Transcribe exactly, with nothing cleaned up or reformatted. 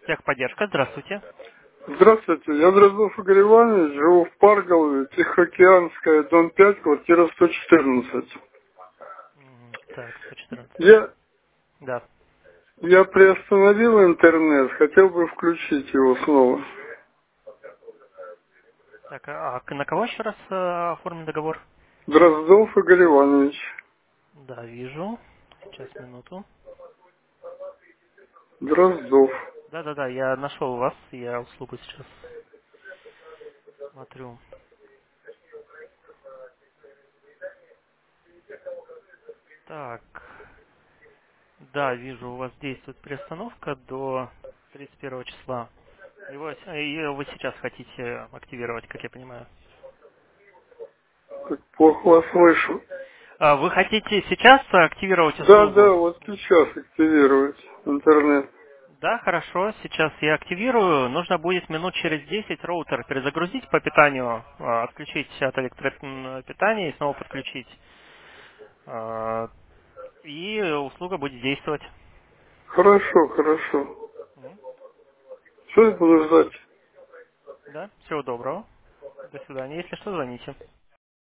Техподдержка, здравствуйте. Здравствуйте, я Дроздов Игорь Иванович, живу в Парголове, Тихоокеанская, дом пять, квартира сто четырнадцать. М, Так, сто четырнадцать. Я, Да. я приостановил интернет, хотел бы включить его снова. Так, а к- на кого еще раз э, оформлен договор? Дроздов Игорь Иванович. Да, вижу. Сейчас, минуту. Дроздов. Да-да-да, я нашел вас, я услугу сейчас смотрю. Так, да, вижу, у вас действует приостановка до тридцать первого числа. Его, с- э, ее вы сейчас хотите активировать, как я понимаю. Так плохо вас слышу. А, Вы хотите сейчас активировать Да, да, услугу? вот сейчас активировать интернет. Да, хорошо. Сейчас я активирую. Нужно будет минут через десять роутер перезагрузить по питанию, а, отключить от электропитания и снова подключить. А, И услуга будет действовать. Хорошо, хорошо. Мгм. Все, я буду ждать. Да, всего доброго. До свидания. Если что, звоните.